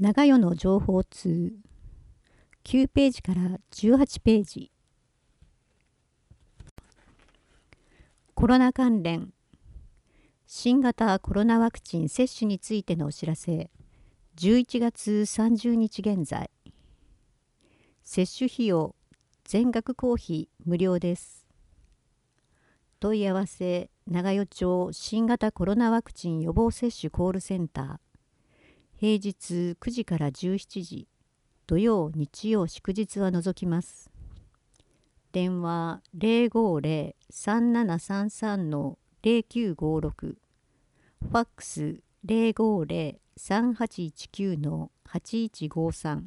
長与の情報通9ページから18ページ。コロナ関連新型コロナワクチン接種についてのお知らせ。11月30日現在。接種費用全額公費無料です。問い合わせ長与町新型コロナワクチン予防接種コールセンター。平日9時から17時、土曜、日曜、祝日は除きます。電話050-3733-0956、ファックス050-3819-8153。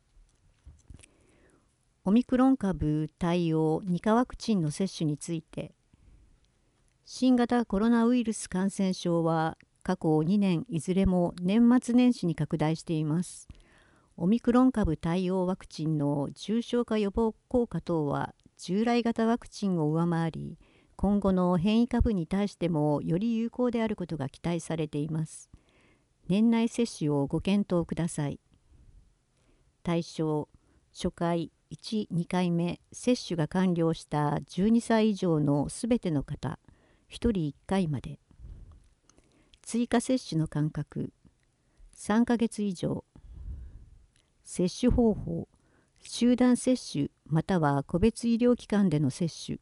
オミクロン株対応2価ワクチンの接種について、新型コロナウイルス感染症は過去2年いずれも年末年始に拡大しています。オミクロン株対応ワクチンの重症化予防効果等は従来型ワクチンを上回り、今後の変異株に対してもより有効であることが期待されています。年内接種をご検討ください。対象、初回1、2回目接種が完了した12歳以上のすべての方、1人1回まで。追加接種の間隔、3ヶ月以上。接種方法、集団接種または個別医療機関での接種。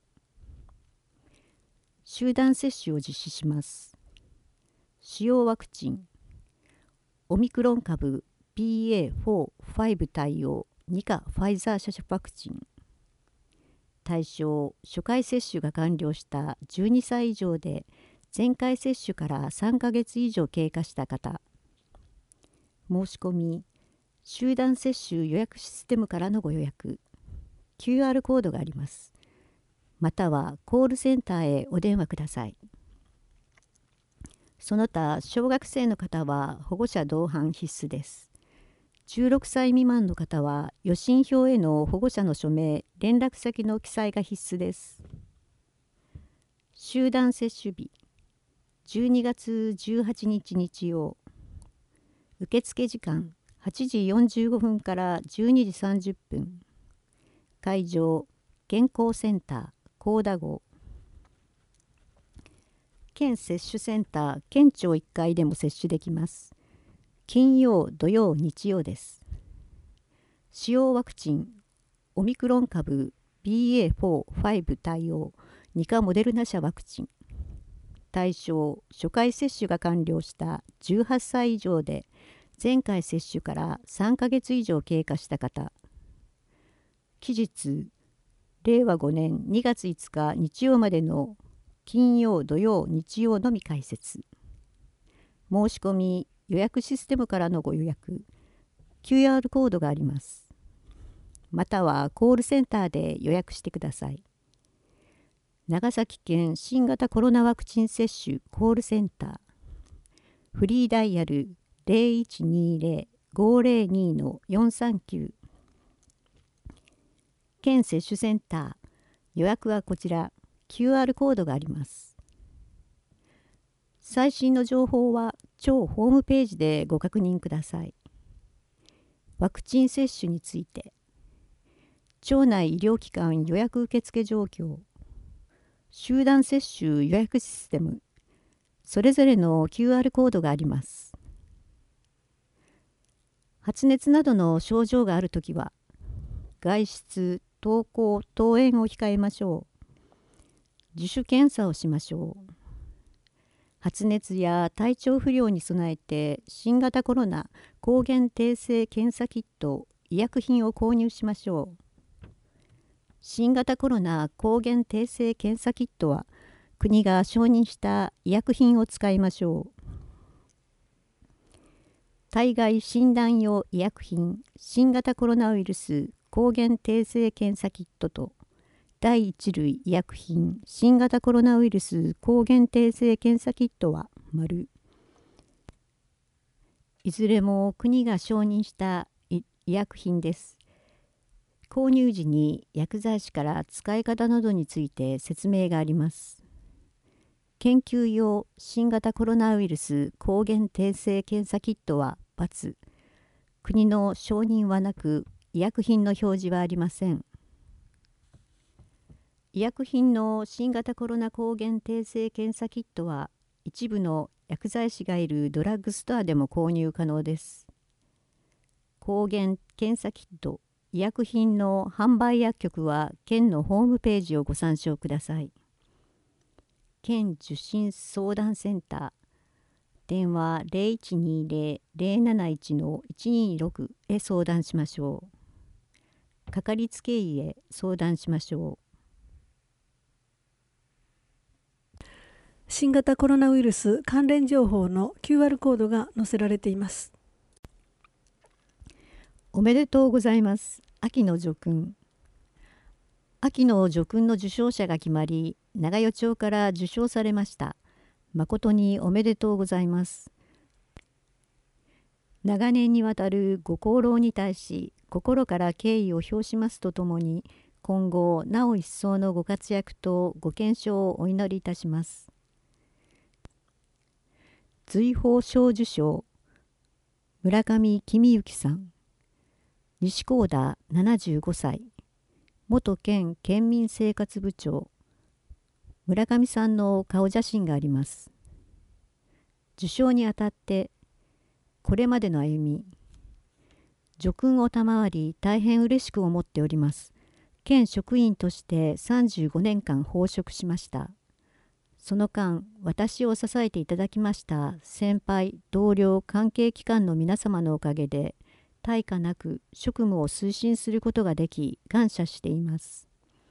集団接種を実施します。使用ワクチン、オミクロン株 BA.4/5 対応2価ファイザー社ワクチン。対象、初回接種が完了した12歳以上で前回接種から3ヶ月以上経過した方。申し込み、集団接種予約システムからのご予約。QR コードがあります。またはコールセンターへお電話ください。その他、小学生の方は保護者同伴必須です。16歳未満の方は予診票への保護者の署名、連絡先の記載が必須です。集団接種日、12月18日日曜。受付時間、8時45分から12時30分。会場、健康センター、高田郷。県接種センター、県庁1階でも接種できます。金曜、土曜、日曜です。使用ワクチン、オミクロン株 BA.4/5 対応2価モデルナ社ワクチン。対象、初回接種が完了した18歳以上で、前回接種から3ヶ月以上経過した方。期日、令和5年2月5日日曜までの金曜、土曜、日曜のみ開設。申し込み、予約システムからのご予約。QR コードがあります。またはコールセンターで予約してください。長崎県新型コロナワクチン接種コールセンター。フリーダイヤル0120-502-439。県接種センター。予約はこちら。QR コードがあります。最新の情報は町ホームページでご確認ください。ワクチン接種について。町内医療機関予約受付状況。集団接種予約システム。それぞれの QR コードがあります。発熱などの症状があるときは、外出、登校、登園を控えましょう。自主検査をしましょう。発熱や体調不良に備えて新型コロナ抗原定性検査キット、医薬品を購入しましょう。新型コロナ抗原定性検査キットは国が承認した医薬品を使いましょう。体外診断用医薬品新型コロナウイルス抗原定性検査キットと第一類医薬品新型コロナウイルス抗原定性検査キットは丸。いずれも国が承認した医薬品です。購入時に薬剤師から使い方などについて説明があります。研究用新型コロナウイルス抗原定性検査キットは×。 国の承認はなく、医薬品の表示はありません。医薬品の新型コロナ抗原定性検査キットは、一部の薬剤師がいるドラッグストアでも購入可能です。抗原検査キット、医薬品の販売薬局は県のホームページをご参照ください。県受診相談センター、電話 0120-071-126 へ相談しましょう。かかりつけ医へ相談しましょう。 新型コロナウイルス関連情報の QR コードが載せられています。 おめでとうございます。秋の叙勲。秋の叙勲の受賞者が決まり、長与町から受賞されました。誠におめでとうございます。長年にわたるご功労に対し、心から敬意を表しますとともに、今後なお一層のご活躍とご健勝をお祈りいたします。瑞宝賞受賞、村上公之さん。西高田75歳、元県県民生活部長。村上さんの顔写真があります。受賞にあたって、これまでの歩み、叙勲を賜り大変嬉しく思っております。県職員として35年間奉職しました。その間、私を支えていただきました先輩、同僚、関係機関の皆様のおかげで、対価なく職務を推進することができ、感謝しています。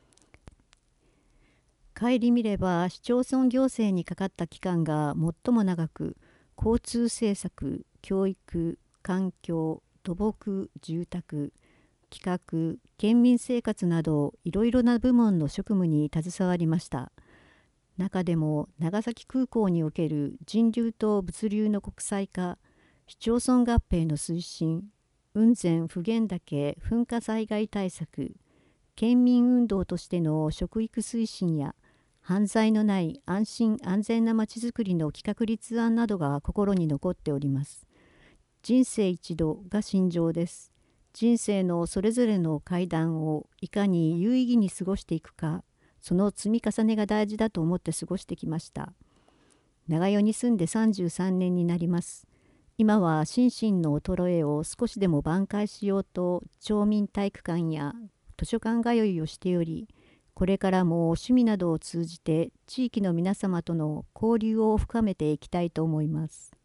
顧みれば、市町村行政にかかった期間が最も長く、交通政策、教育、環境、土木、住宅、企画、県民生活など、いろいろな部門の職務に携わりました。中でも長崎空港における人流と物流の国際化、市町村合併の推進、雲仙普賢岳噴火災害対策、県民運動としての食育推進や、犯罪のない安心安全なまちづくりの企画立案などが心に残っております。人生一度が信条です。人生のそれぞれの階段をいかに有意義に過ごしていくか、その積み重ねが大事だと思って過ごしてきました。長与に住んで33年になります。今は心身の衰えを少しでも挽回しようと、町民体育館や図書館通いをしており、これからも趣味などを通じて地域の皆様との交流を深めていきたいと思います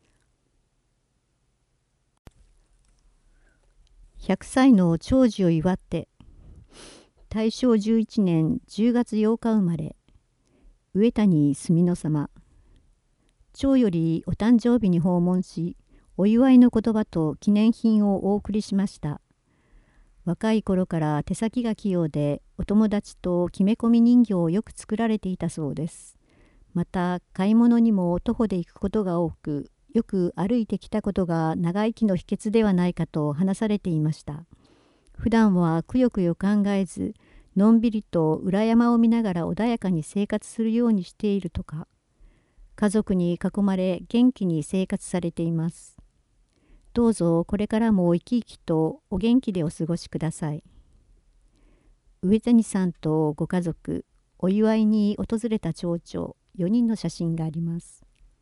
。100歳の長寿を祝って、大正11年10月8日生まれ、上谷住野様。町よりお誕生日に訪問し、お祝いの言葉と記念品をお送りしました。若い頃から手先が器用で、お友達と決め込み人形をよく作られていたそうです。また、買い物にも徒歩で行くことが多く、よく歩いてきたことが長生きの秘訣ではないかと話されていました。普段はくよくよ考えず、のんびりと裏山を見ながら穏やかに生活するようにしているとか、家族に囲まれ元気に生活されています。どうぞこれからも生き生きとお元気でお過ごしください。上谷さんとご家族、お祝いに訪れた町長4人の写真があります。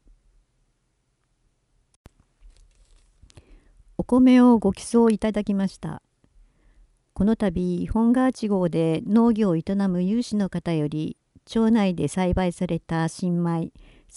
お米をご寄贈いただきました。この度、本川地号で農業を営む有志の方より、町内で栽培された新米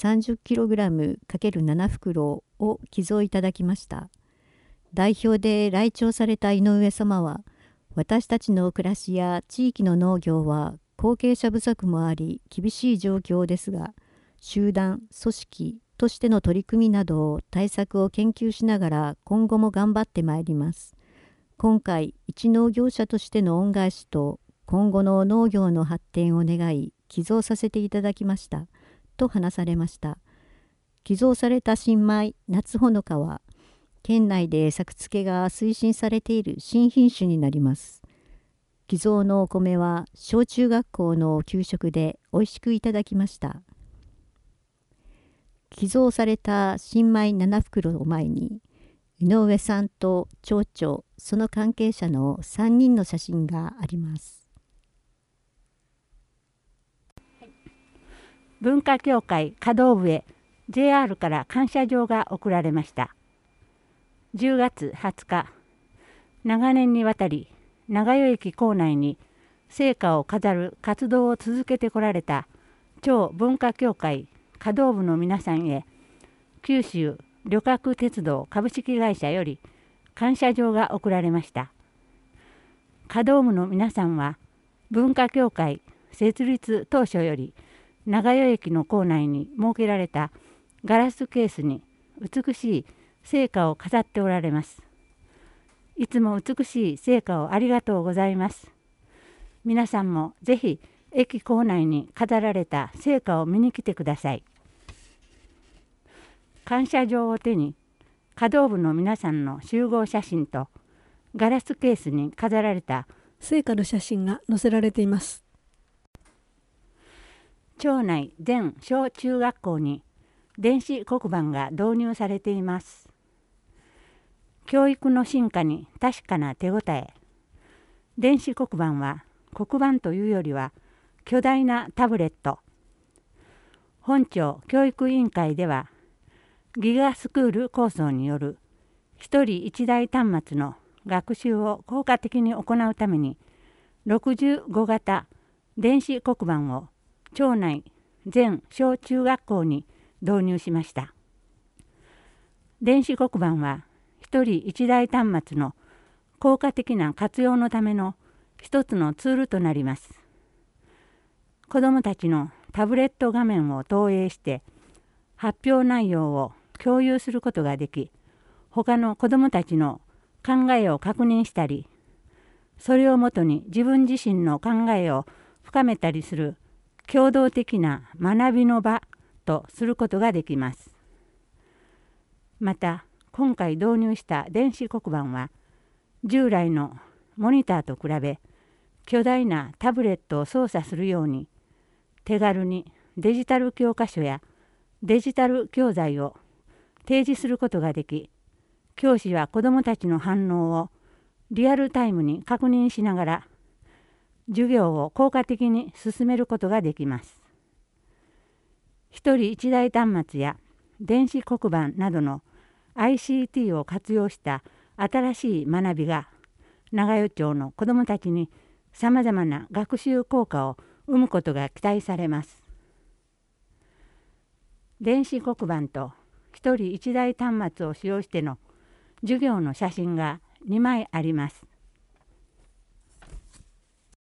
30kg×7 袋を寄贈いただきました。代表で来庁された井上様は、私たちの暮らしや地域の農業は後継者不足もあり厳しい状況ですが、集団、組織としての取り組みなど対策を研究しながら今後も頑張ってまいります。今回、一農業者としての恩返しと今後の農業の発展を願い、寄贈させていただきました。と話されました。寄贈された新米、夏ほのかは、県内で作付けが推進されている新品種になります。寄贈のお米は、小中学校の給食でおいしくいただきました。寄贈された新米7袋を前に、 井上さんと町長、その関係者の3人の写真があります。 文化協会稼働部へ JR から感謝状が贈られました。10月20日、長年にわたり長与駅構内に聖火を飾る活動を続けてこられた町文化協会稼働部の皆さんへ、九州旅客鉄道株式会社より感謝状が贈られました。稼働部の皆さんは文化協会設立当初より長与駅の構内に設けられたガラスケースに美しい聖火を飾っておられます。いつも美しい聖火をありがとうございます。皆さんもぜひ駅構内に飾られた聖火を見に来てください。感謝状を手に稼働部の皆さんの集合写真とガラスケースに飾られた聖火の写真が載せられています。 町内全小中学校に電子黒板が導入されています。教育の進化に確かな手応え。電子黒板は黒板というよりは巨大なタブレット。本町教育委員会ではギガスクール構想による一人一台端末の学習を効果的に行うために65型電子黒板を町内全小中学校に導入しました。電子黒板は一人一台端末の効果的な活用のための一つのツールとなります。子どもたちのタブレット画面を投影して発表内容を共有することができ、他の子どもたちの考えを確認したり、それをもとに自分自身の考えを深めたりする共同的な学びの場とすることができます。また、今回導入した電子黒板は、従来のモニターと比べ、巨大なタブレットを操作するように、手軽にデジタル教科書やデジタル教材を提示することができ、教師は子どもたちの反応をリアルタイムに確認しながら、授業を効果的に進めることができます。一人一台端末や電子黒板などの ICT を活用した新しい学びが長与町の子どもたちにさまざまな学習効果を生むことが期待されます。電子黒板と一人一台端末を使用しての授業の写真が2枚あります。